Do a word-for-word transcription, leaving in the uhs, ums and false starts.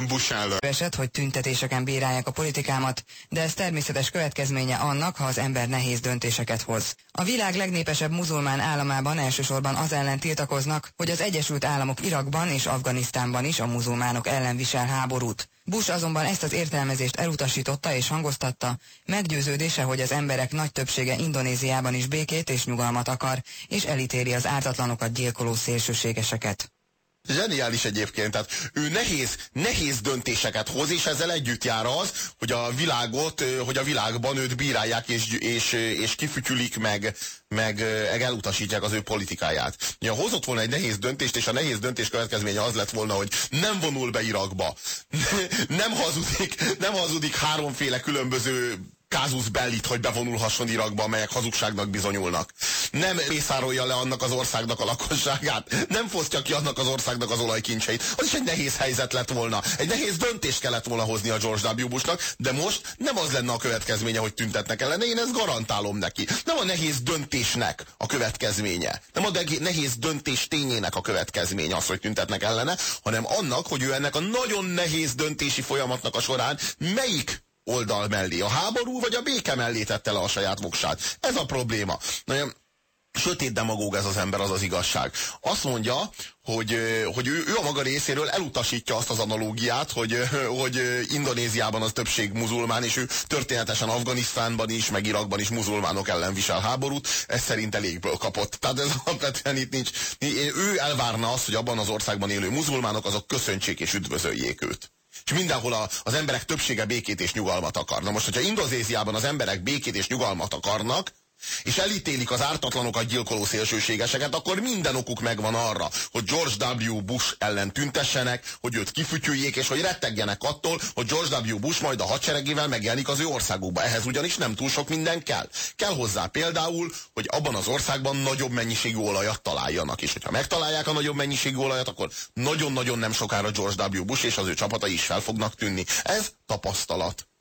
Bush ellen. Esett, hogy tüntetéseken bírálják a politikámat, de ez természetes következménye annak, ha az ember nehéz döntéseket hoz. A világ legnépesebb muzulmán államában elsősorban az ellen tiltakoznak, hogy az Egyesült Államok Irakban és Afganisztánban is a muzulmánok ellen visel háborút. Bush azonban ezt az értelmezést elutasította és hangoztatta, meggyőződése, hogy az emberek nagy többsége Indonéziában is békét és nyugalmat akar, és elítéli az ártatlanokat gyilkoló szélsőségeseket. Zseniális egyébként, tehát ő nehéz, nehéz döntéseket hoz, és ezzel együtt jár az, hogy a világot, hogy a világban őt bírálják, és, és, és kifütyülik, meg, meg, meg elutasítják az ő politikáját. Ja, hozott volna egy nehéz döntést, és a nehéz döntés következménye az lett volna, hogy nem vonul be Irakba. nem hazudik, nem hazudik háromféle különböző kázus bellit, hogy bevonulhasson Irakba, amelyek hazugságnak bizonyulnak. Nem mészárolja le annak az országnak a lakosságát, nem fosztja ki annak az országnak az olajkincseit. Az is egy nehéz helyzet lett volna. Egy nehéz döntést kellett volna hozni a George W. Bushnak, de most nem az lenne a következménye, hogy tüntetnek ellene. Én ezt garantálom neki. Nem a nehéz döntésnek a következménye. Nem a nehéz döntés tényének a következménye az, hogy tüntetnek ellene, hanem annak, hogy ő ennek a nagyon nehéz döntési folyamatnak a során melyik oldal mellé, a háború vagy a béke mellé tette le a saját voksát. Ez a probléma. Nagyon sötét demagóg ez az ember, az az igazság. Azt mondja, hogy, hogy ő, ő a maga részéről elutasítja azt az analógiát, hogy, hogy Indonéziában az többség muzulmán, és ő történetesen Afganisztánban is, meg Irakban is muzulmánok ellen visel háborút, ez szerint elégből kapott. Tehát ez alapvetően itt nincs. Ő elvárna azt, hogy abban az országban élő muzulmánok azok köszöntsék és üdvözöljék őt. És mindenhol a, az emberek többsége békét és nyugalmat akar. Na most, hogyha Indonéziában az emberek békét és nyugalmat akarnak, és elítélik az ártatlanokat gyilkoló szélsőségeseket, akkor minden okuk megvan arra, hogy George W. Bush ellen tüntessenek, hogy őt kifütyüljék, és hogy rettegjenek attól, hogy George W. Bush majd a hadseregével megjelenik az ő országukba. Ehhez ugyanis nem túl sok minden kell. Kell hozzá például, hogy abban az országban nagyobb mennyiségű olajat találjanak, és hogyha megtalálják a nagyobb mennyiségű olajat, akkor nagyon-nagyon nem sokára George W. Bush és az ő csapatai is fel fognak tűnni. Ez tapasztalat.